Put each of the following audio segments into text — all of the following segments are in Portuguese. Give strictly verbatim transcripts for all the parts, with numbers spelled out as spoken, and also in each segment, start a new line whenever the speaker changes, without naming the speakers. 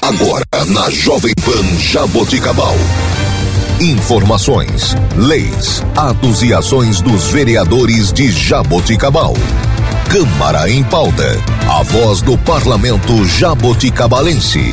Agora na Jovem Pan Jaboticabal. Informações, leis, atos e ações dos vereadores de Jaboticabal. Câmara em Pauta. A voz do parlamento jaboticabalense.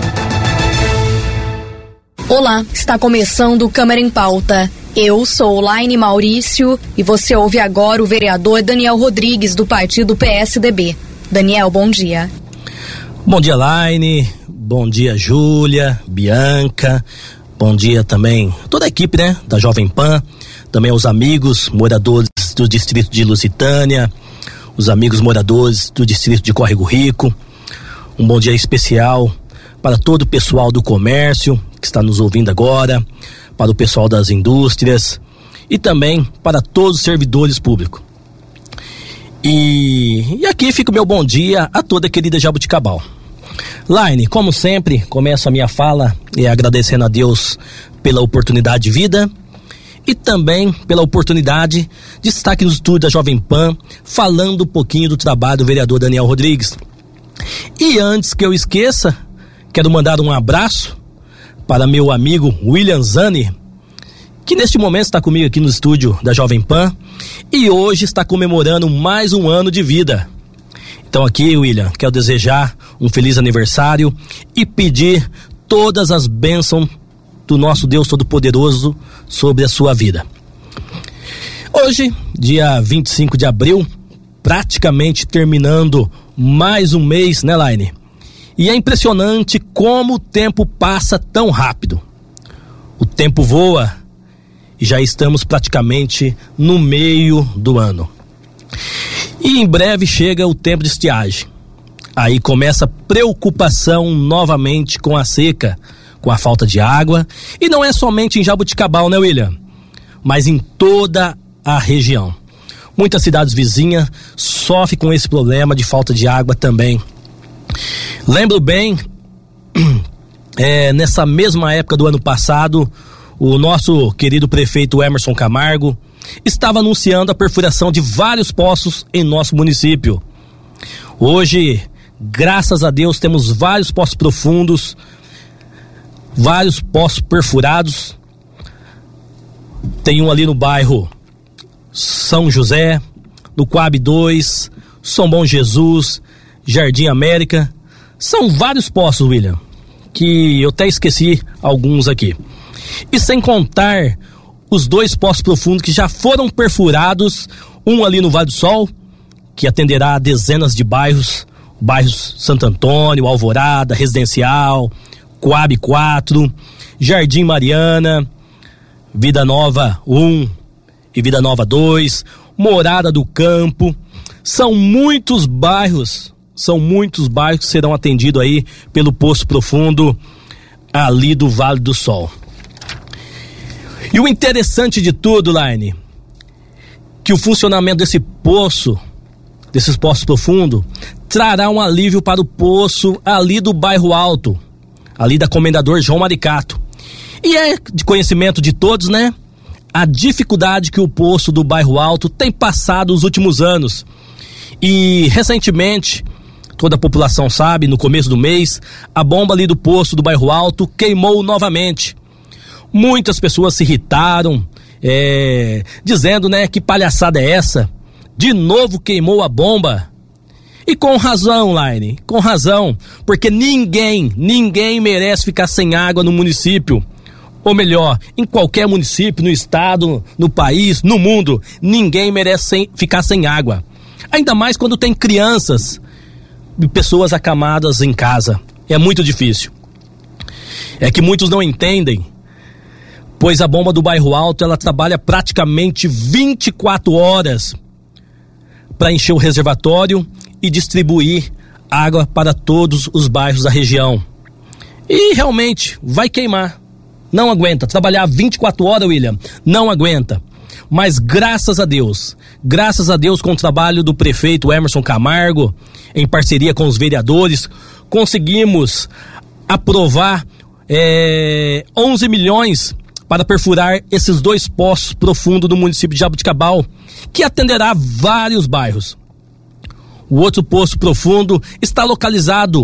Olá, está começando Câmara em Pauta. Eu sou Laine Maurício e você ouve agora o vereador Daniel Rodrigues, do partido P S D B. Daniel, bom dia.
Bom dia, Laine. Bom dia, Júlia, Bianca. Bom dia também toda a equipe, né, da Jovem Pan. Também aos amigos moradores do distrito de Lusitânia, os amigos moradores do distrito de Córrego Rico. Um bom dia especial para todo o pessoal do comércio que está nos ouvindo agora, para o pessoal das indústrias e também para todos os servidores públicos. E, e aqui fica o meu bom dia a toda a querida Jaboticabal. Laine, como sempre, começo a minha fala e agradecendo a Deus pela oportunidade de vida e também pela oportunidade de estar aqui no estúdio da Jovem Pan falando um pouquinho do trabalho do vereador Daniel Rodrigues. E antes que eu esqueça, quero mandar um abraço para meu amigo William Zani, que neste momento está comigo aqui no estúdio da Jovem Pan e hoje está comemorando mais um ano de vida. Então aqui, William, quero desejar um feliz aniversário e pedir todas as bênçãos do nosso Deus Todo-Poderoso sobre a sua vida. Hoje, dia vinte e cinco de abril, praticamente terminando mais um mês, né, Laine? E é impressionante como o tempo passa tão rápido. O tempo voa e já estamos praticamente no meio do ano. E em breve chega o tempo de estiagem. Aí começa a preocupação novamente com a seca, com a falta de água. E não é somente em Jaboticabal, né, William? Mas em toda a região. Muitas cidades vizinhas sofrem com esse problema de falta de água também. Lembro bem, é, nessa mesma época do ano passado, o nosso querido prefeito Emerson Camargo estava anunciando a perfuração de vários poços em nosso município. Hoje, graças a Deus, temos vários poços profundos, vários poços perfurados. Tem um ali no bairro São José, no Coab dois, São Bom Jesus, Jardim América. São vários poços, William, que eu até esqueci alguns aqui. E sem contar os dois poços profundos que já foram perfurados, um ali no Vale do Sol, que atenderá a dezenas de bairros, bairros Santo Antônio, Alvorada, Residencial, Coab quatro, Jardim Mariana, Vida Nova um e Vida Nova dois, Morada do Campo. São muitos bairros, são muitos bairros que serão atendidos aí pelo poço profundo ali do Vale do Sol. E o interessante de tudo, Laine, que o funcionamento desse poço, desses poços profundos, trará um alívio para o poço ali do Bairro Alto, ali da Comendador João Maricato. E é de conhecimento de todos, né? A dificuldade que o poço do Bairro Alto tem passado nos últimos anos. E recentemente, toda a população sabe, no começo do mês, a bomba ali do poço do Bairro Alto queimou novamente. Muitas pessoas se irritaram, é, dizendo, né, que palhaçada é essa? De novo queimou a bomba. E com razão, Laine, com razão, porque ninguém, ninguém merece ficar sem água no município. Ou melhor, em qualquer município, no estado, no país, no mundo, ninguém merece sem, ficar sem água. Ainda mais quando tem crianças e pessoas acamadas em casa. É muito difícil. É que muitos não entendem, pois a bomba do Bairro Alto, ela trabalha praticamente vinte e quatro horas para encher o reservatório e distribuir água para todos os bairros da região. E realmente vai queimar. Não aguenta. Trabalhar vinte e quatro horas, William, não aguenta. Mas graças a Deus, graças a Deus, com o trabalho do prefeito Emerson Camargo, em parceria com os vereadores, conseguimos aprovar é, onze milhões para perfurar esses dois poços profundos do município de Jaboticabal, que atenderá vários bairros. O outro poço profundo está localizado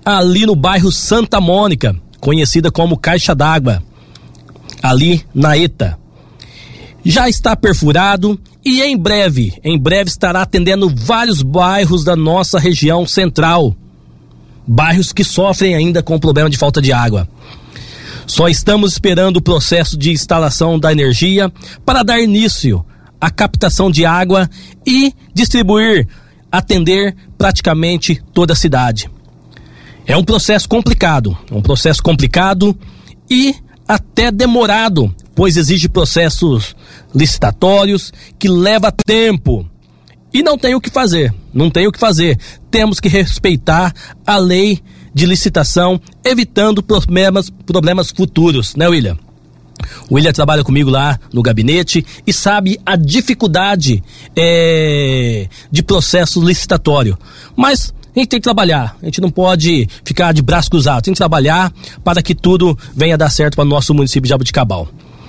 ali no bairro Santa Mônica, conhecida como Caixa d'Água, ali na ETA. Já está perfurado e em breve, em breve estará atendendo vários bairros da nossa região central. Bairros que sofrem ainda com o problema de falta de água. Só estamos esperando o processo de instalação da energia para dar início à captação de água e distribuir, atender praticamente toda a cidade. É um processo complicado, um processo complicado e até demorado, pois exige processos licitatórios que leva tempo. E não tem o que fazer, não tem o que fazer. Temos que respeitar a lei de licitação, evitando problemas, problemas futuros, né, William? O William trabalha comigo lá no gabinete e sabe a dificuldade é, de processo licitatório. Mas a gente tem que trabalhar, a gente não pode ficar de braço cruzado, tem que trabalhar para que tudo venha dar certo para o nosso município de Jaboticabal.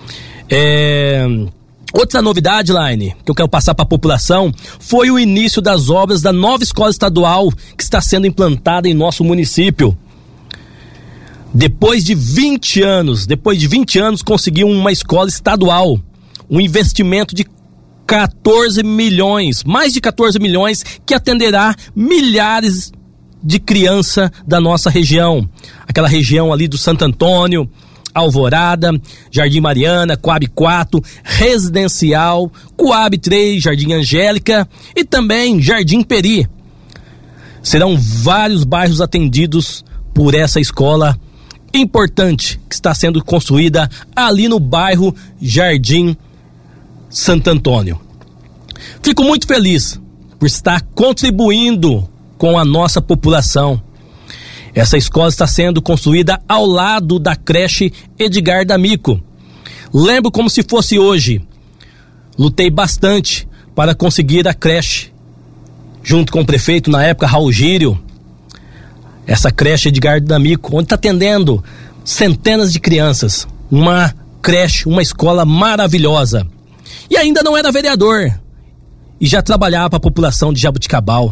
É... Outra novidade, Laine, que eu quero passar para a população, foi o início das obras da nova escola estadual que está sendo implantada em nosso município. Depois de vinte anos, depois de vinte anos conseguiu uma escola estadual, um investimento de quatorze milhões, mais de quatorze milhões, que atenderá milhares de crianças da nossa região, aquela região ali do Santo Antônio, Alvorada, Jardim Mariana, Coab quatro, Residencial, Coab três, Jardim Angélica e também Jardim Peri. Serão vários bairros atendidos por essa escola importante que está sendo construída ali no bairro Jardim Santo Antônio. Fico muito feliz por estar contribuindo com a nossa população. Essa escola está sendo construída ao lado da creche Edgar D'Amico. Lembro como se fosse hoje. Lutei bastante para conseguir a creche, junto com o prefeito na época, Raul Gírio. Essa creche Edgar D'Amico, onde está atendendo centenas de crianças. Uma creche, uma escola maravilhosa. E ainda não era vereador. E já trabalhava para a população de Jaboticabal.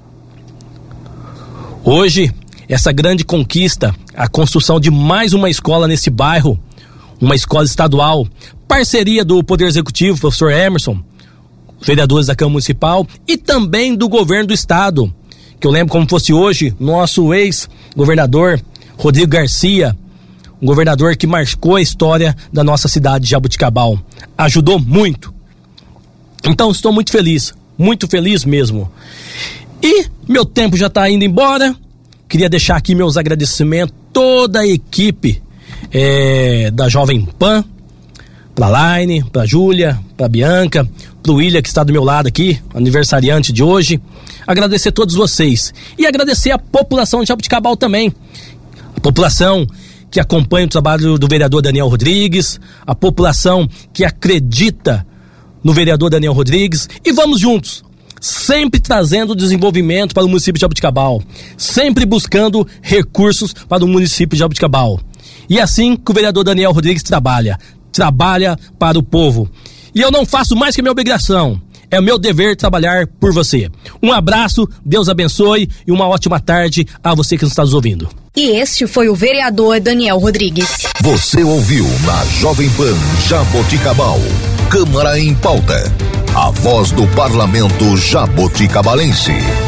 Hoje, essa grande conquista, a construção de mais uma escola nesse bairro, uma escola estadual, parceria do Poder Executivo, professor Emerson, vereadores da Câmara Municipal e também do governo do estado, que eu lembro como fosse hoje, nosso ex-governador Rodrigo Garcia, um governador que marcou a história da nossa cidade de Jaboticabal, ajudou muito. Então estou muito feliz, muito feliz mesmo. E meu tempo já está indo embora. Queria deixar aqui meus agradecimentos a toda a equipe é, da Jovem Pan, pra Laine, pra Júlia, pra Bianca, pro William que está do meu lado aqui, aniversariante de hoje. Agradecer a todos vocês e agradecer a população de Jaboticabal também. A população que acompanha o trabalho do vereador Daniel Rodrigues, a população que acredita no vereador Daniel Rodrigues, e vamos juntos, sempre trazendo desenvolvimento para o município de Jaboticabal, sempre buscando recursos para o município de Jaboticabal. E é assim que o vereador Daniel Rodrigues trabalha, trabalha para o povo. E eu não faço mais que a minha obrigação, é o meu dever trabalhar por você. Um abraço, Deus abençoe e uma ótima tarde a você que nos está nos ouvindo.
E este foi o vereador Daniel Rodrigues.
Você ouviu na Jovem Pan Jaboticabal, Câmara em Pauta, a voz do parlamento jaboticabalense.